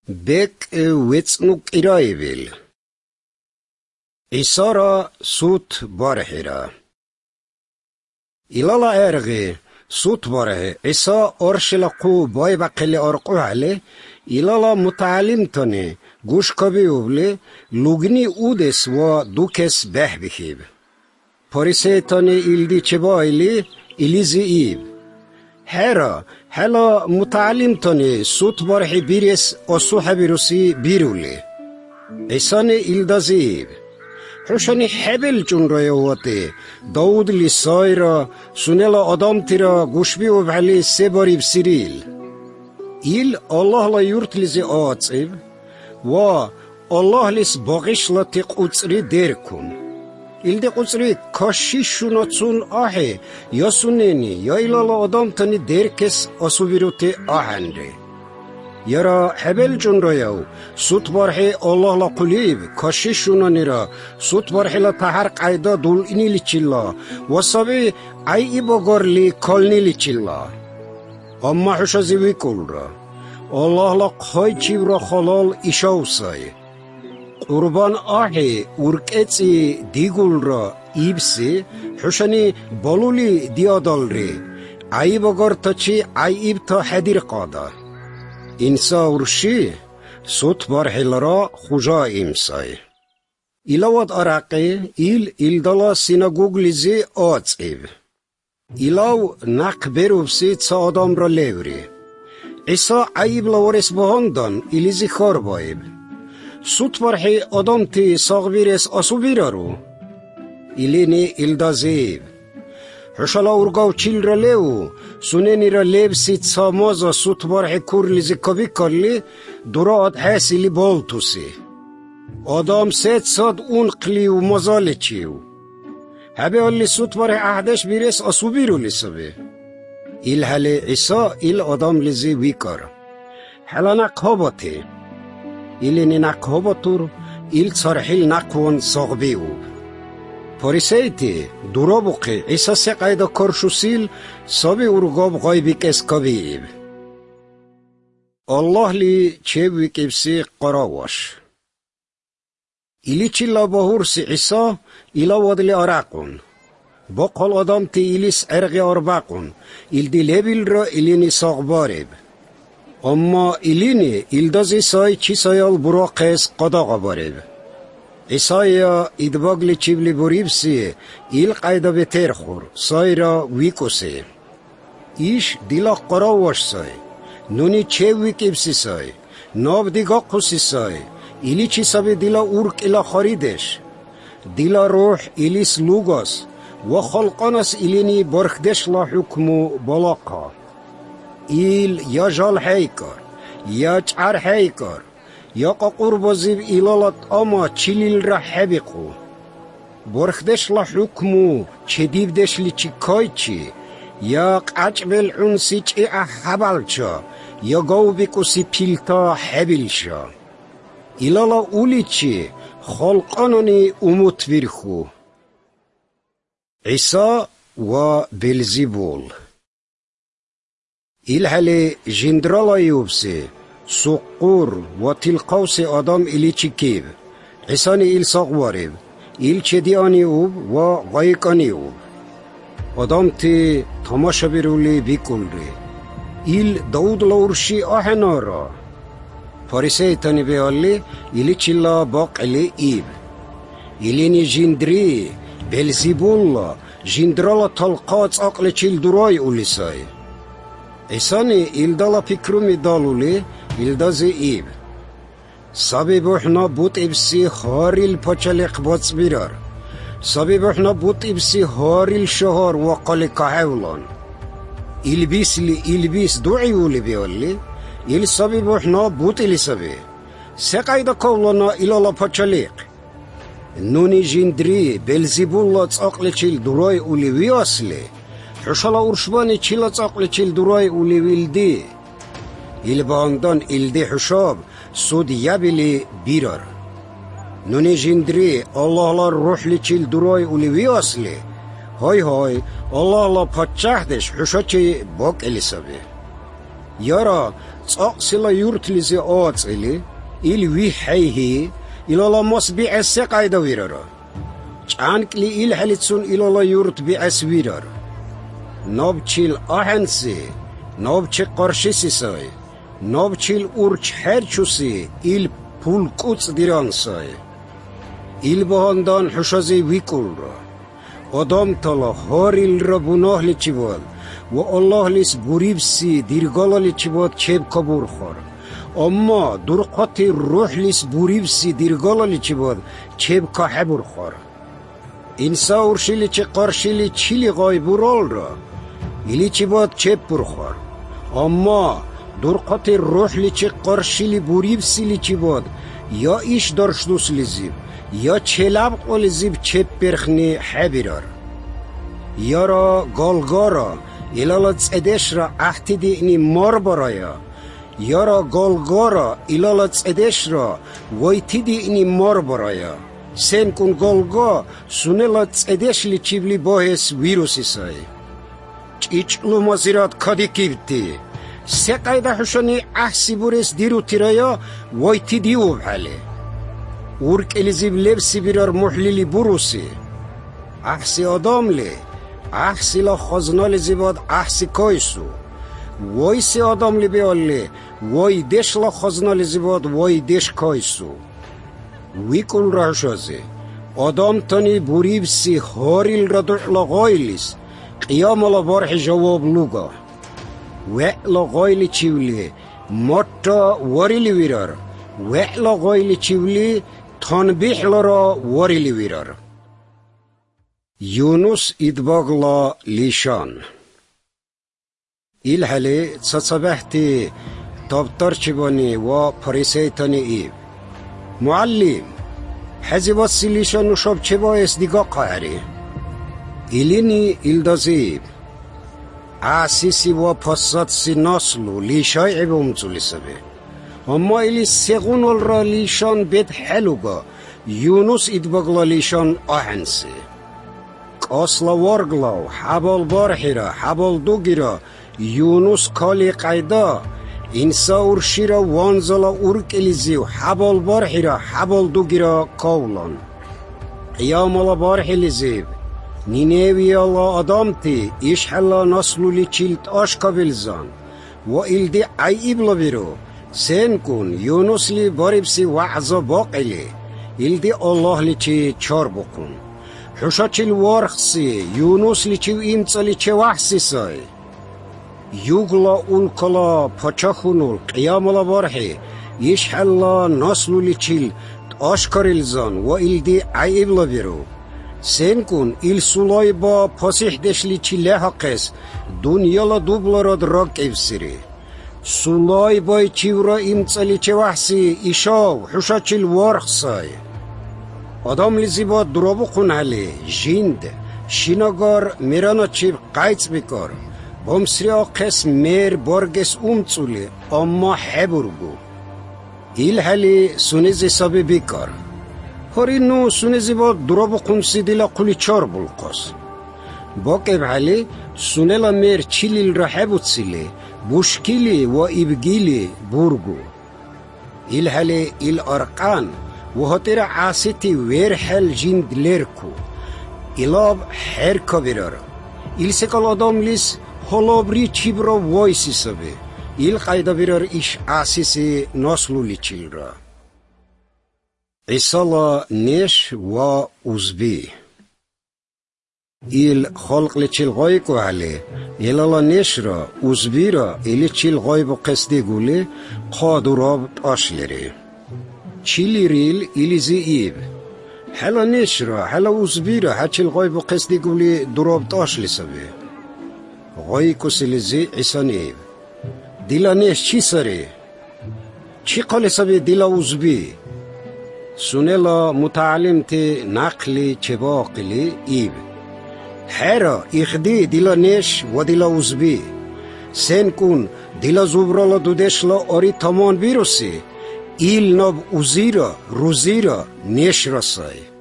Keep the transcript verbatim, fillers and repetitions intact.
بك ويتسنو كرايبل إسارة سوت بارهرا إلالا إرغي سوت باره إسا أرشل قو باي بقل أرقو علي إلالا متعلم تاني گوش کبی اوبله لوگنی اودس و دوکس به بخیب پاریسه تانه ایلدی چه با ایلی ایلیزی ایب هرا هلا متعلم تانه سوت بارحی بیرس اصوح بیروسی بیرولی ایسان ایلدازی ایب حوشانی حبل جون رای واته داود لی سایرا سونلا آدم تیرا گوش بی اوبحلی سه باری بسیریل ایل الله لا یورت لیزی آتسیب و الله لیس باقیش لا تی قوچری دیر کن ایل دی قوچری کاشی شوناتون آهی یا سونینی یا ایلالا آدم تانی دیر کس آسو بیروتی آهنده یارا حبل جون رایو سوت بارحی الله لا قلیب کاشی شونانی را سوت بارحی لا تحر قیدا دول اینی لی چیلا و سابی ای ای باگر لی کالنی لی چیلا اما حشازی وی کل را الله لا قای چیب را خلال ایشاو سای قربان آهی ارکیتی دیگل را ایبسی حشانی بالولی دیادال ری ای باگر تا چی ای ایب تا حدیر قادا اینسا ارشی سوت بارحیل را خوجا ایمسای ایلاواد عراقی ایل ایلدالا سیناگوگ لیزی آتس ایب ایلاو نق بروبسی تا آدم را لیوری ایسا عیب لورس بهاندان ایلیزی خار بایب سوت بارحی آدم تی ساق بیرس آسو بیرارو ایلینی ایلدازیب حشالا ارگاو چیل را لیو سونینی را لیب سی تا مازا سوت بارحی کور لیزی کبی کرلی دراد حسیلی بالتوسی آدم سید ساد اون قلی و مازال چیو هبه اولی سوت بارحی احدش بیرس آسو بیرو لیسابه ایل حلی عیسا ایل آدم لیزی ویکار حالا نقاباتی ایلینی نقاباتور ایل صرحیل نقوان ساقبیو پاریسیتی دورا بقی عیسا سی قیدا کرشوسیل سابی ارگاب غایبی کس کبیب الله لی چه ویکیب سی قراواش ایلی چیلا باهور سی عیسا ایلا وادلی آرقون با قل آدم تی ایلیس ارغی آربقون ایل دی لیبیل را ایلینی ساقباریب اما ایلینی ایلدازی سای چی سایال برا قیس قداغا باریب ایسایا ایدباگلی چیبلی بوریب سی ایل قیدا بتر خور سای را ویکو سی ایش دیلا قراواش سای نونی چه ویکیب سی سای ناب دیگا قوسی سای ایلی چی سابی دیلا اورک ایلا خریدش دیلا روح ایلیس لوگاس و خلقانس ایلینی برخدش لا حکمو بلاقا ایل یا جال حیکار یا چعر حیکار یا قاقور بازیب ایلالات اما چلیل را حبیقو برخدش لا حکمو چه دیبدش لی چی کای چی یا قچ بلعونسی چی احبال چا یا گاو بکوسی پیلتا حبیل شا ایلالا اولی چی خلقانانی اموت بیرخو عیسا و بلزیبول ایل حلی جندرالا یوبسی سقور و تلقوس آدم ایلی چی کیب عیسانی ایل ساقواریب ایل چه دیانی اوب و غایقانی اوب آدم تی تماشا بیرولی بیکل ری ایل داود لورشی آهنا را پاریسه تانی بیالی ایلی چیلا باق ایلی ایب ایلینی جندری بلزیبولا جندرالا تلقات اقل چیل درای اولی سای ایسانی ایلدالا پیکرومی دالولی ایلدازی ایب سابی بوحنا بوت ایبسی هاریل پاچلیق باц بیرار سابی بوحنا بوت ایبسی هاریل شهار وقالی کهولان ایلبیس لی ایلبیس دوعی اولی بیالی ایل سابی بوحنا بوت ایلی سابی سه قیدا کولانا ایلالا پاچلیق نونی جندری بلزیبولا اقل چیل درای اولی وی اصلی حشالا ارشبانی چیلا اقل چیل درای اولی ویلدی ایل باندان ایلدی حشاب سود یبیلی بیرار نونی جندری الله لا روح لی چیل درای اولی وی اصلی های های الله لا پچهدش حشا چی باک الی سابی یارا تقصلا یورتلیزی آتلی ایل وی حیهی ایلالا ماس بیعسه قایده ویرارا چانکلی ایل حلیتسون ایلالا یورت بیعس ویرارا ناب چیل آهنسی ناب چی قرشیسی سای ناب چیل اورچ هرچوسی ایل پول کوچ دیران سای ایل بهاندان حشازی ویکول را آدم تالا هاریل را بناه لیچی بود و الله لیس بوریبسی دیرگالا لیچی بود چیب کبور خور اما درقاتی روح لیس بوریبسی دیرگالا لیچی بود چیب که حبور خور انسا ورشیلی چی قرشیلی چیلی غای برال را ایلی چی بود چیب پر خور اما درقاتی روح لیچی قرشیلی بوریبسی لیچی بود یا ایش درشدوس لیزیب یا چلاب قلیزیب چپ پرخنی حبیرار یارا گالگارا ایلالت ادش را احتیدی اینی مار برایا یارا گالگارا ایلالت ادش را ویتیدی اینی مار برایا سن کن گالگا سونلت ادش لیچیبلی باهس ویروسی سای چیچلو مازیرات کدی کیبتی سه قایده حشانی احسی بورس دیرو تیرایا ویتیدی او بحاله ورک الیزیب لبسی بیرار محلیلی بروسی احسی آدم لی احسی لا خزنال زیباد احسی کایسو وایسی آدم لی بیالی وای دش لا خزنال زیباد وای دش کایسو ویکن راشازی آدم تانی بوریبسی هاریل را دعلا غایلیس قیام لا بارح جواب لوگا وعلا غایلی چیولی ماتا واریلی ویرار وعلا غایلی چیولی تنبیح لرا واریلی ویرار یونس ادباغلا لیشان ایل حلی تصبحتی تابتر چبانی و پریسیتانی ایب معلم حزیبات سی لیشان نشاب چبا اسدیگا قهری ایلینی ایلدازیب عاسیسی و پاسات سی ناسلو لیشای عبومتولی سبه اما ایلی سیغون را لیشان بید حلوگا یونس ادباغلا لیشان آهنسی اصلا ورگلاو حبال بارحیرا حبال دوگیرا یونس کالی قیدا انسا ورشیرا وانزلا ورک الیزیو حبال بارحیرا حبال دوگیرا کولان قیام الله بارحی لیزیب نینیوی الله آدامتی ایش حلا نسلو لی چیلت آشکا بلزان و ایلدی عیب لبیرو سین کن یونس لی باریبسی وعظا باقیلی ایلدی الله لی چی چار بکن حشاچل ورخسی یونس لیچیو ایمڅ لیچی وحسی سای یوگلا اولکلا پاچاخونول قیاملا بارحی ایش حلا ناسلو لیچیل آشکاریلزان و ایلدی عیبلا بیرو سین کن ایل سولای با پاسیح دش لیچی لحقس دنیالا دوبلاراد راک ایفسیری سولای بای چیورا ایمڅ لیچی وحسی ایشاو حشاچل ورخسای آدم لیزیبا درابو خونهلی جیند شیناگار میرانا چیب قیچ بیکار بامسری آقس میر بارگس اومچولی اما حبرگو ایل هلی سونیزی سابی بیکار هاری نو سونیزی با درابو خونسی دیلا قولی چار بلقاس باقی بحالی سونیلا میر چیلیل را حبوتسیلی بوشکیلی و ایبگیلی بورگو ایل هلی ایل ارقان وهاتير عاسيتي ويرحل جند ليركو إلاب حركة برارا إلسكال آدم ليس هلابري چيبرا وايسي سبه إل قايدة برار إش عاسيسي ناسلو ليچيل را عيسالا نيش و أزبي إل خلق ليچيل غايكو علي إلالا نيش را أزبي را إلي چيل غايبو قصدي گولي قادراب تاشلري چیلی ریل ایلیزی ایب حالا نشرا حالا وزبیرا هچل غایب و قصدی گولی دراب تاش لسبه غای کسلیزی عیسان ایب دیلا نش چی سره چی قال سبه دیلا وزبی سونلا متعلم تی نقلی چباقلی ایب حرا اخدی دیلا نش و دیلا وزبی سن کن دیلا زبرالا دودشلا آری تامان بیروسی ایل ناب اوزیرا روزیرا نش رسای